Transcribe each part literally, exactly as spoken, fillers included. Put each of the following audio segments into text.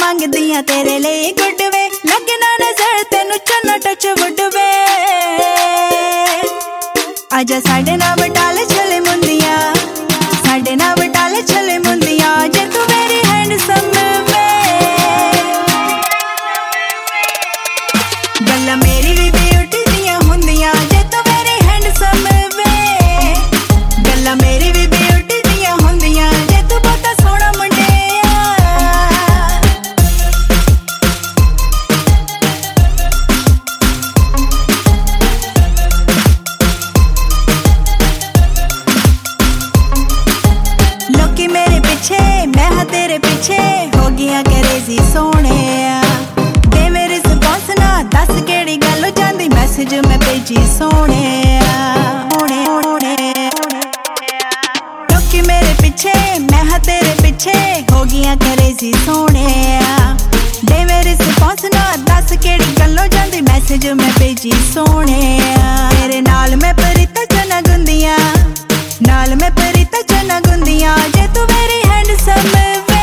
मंगदियां तेरे लिए good way लगना नजर तेनू चन्ना टच वुड वे आजा साडे ना बटाले चले मुंदियां साडे ना बटाले चले मुंदियां जे तू मेरी हैंडसम वे गल्ला मेरी भी ब्यूटी दियां हुंदियां जे तू मेरी हैंडसम वे गल्ला मेरी भी ब्यूटी दियां हुंदियां जे तू बहुता सोहना मुंडिया लोकी मेरे पीछे मैं हाँ तेरे पीछे हो गया क्रेजी सोने दे मेरे रिस्पॉन्स ना दस केड़ी गल हो जांदी मैसेज मैं भेजी सोने लोकी मेरे पीछे मैं हाँ तेरे पीछे हो गया क्रेजी सोने दे मेरे रिस्पॉन्स ना दस केड़ी गल हो जांदी मैसेज मैं भेजी सोने तेरे नाल मैं परिता चना गुंदियां नाल मैं परिता चना गुंदियां जे तू मेरी हैंडसम वे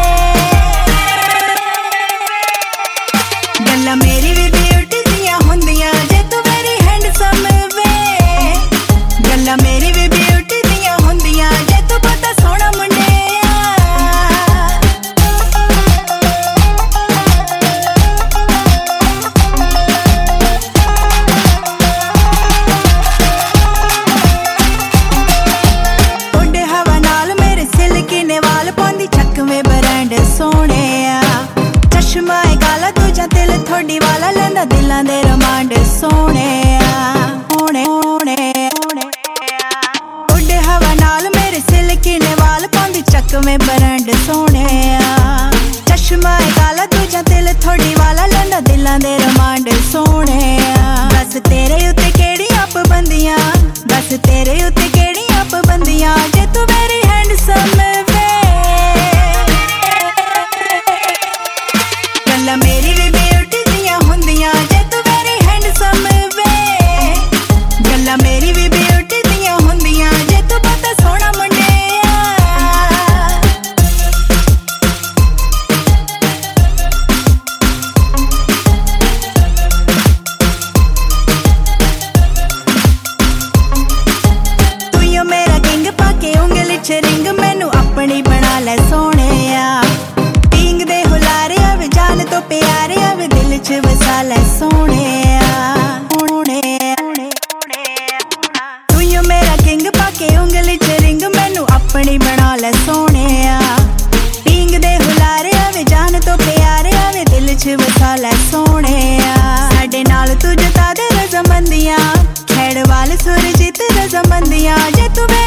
गल्ला मेरी भी ब्यूटी दियां हुंदियां जे तू मेरी हैंडसम वे गल्ला मेरी भी ब्यूटी दियां हुंदियां जे तू बहुता सोहना मुंडिया सोने चश्मा काला तुझा दिल थोड़ी वाला लेंदा दिलां दे रमांड सोने होने होने उड़े हवा नाल मेरे सिल्की ने वाल पांदी चक में बरंड सोने चश्मा काला तुझा दिल थोड़ी वाला लेंदा दिलां दे रमांड सोने बस तेरे उत्ते केड़ी आप बंदियां बस तेरे उत्ते केड़ी आप बंदियां जे तू मेरी हैंडसम वे गल्ला मेरी भी ब्यूटी दियां हुंदियां जे तू मेरी हैंडसम वे गल्ला मेरी भी ब्यूटी दियां हुंदियां जे तू बहुता सोहना मुंडिया तू यो मेरा किंग पाके उंगली च रिंग मैनू अपनी बना ले सोहणिया पिंग दे हुलारे आवे जान तो प्यारे आवे दिल च वसा ले सोहणिया तू यो मेरा किंग पाके उंगली च रिंग मैनू अपनी बना ले सोहणिया पिंग दे हुलारे आवे जान तो प्यारे आवे दिल च वसा ले सोहणिया साडे नाल तू जता दे रज़ामंदियां खैड़ वाल सुरजीत रज़ामंदियां जे तू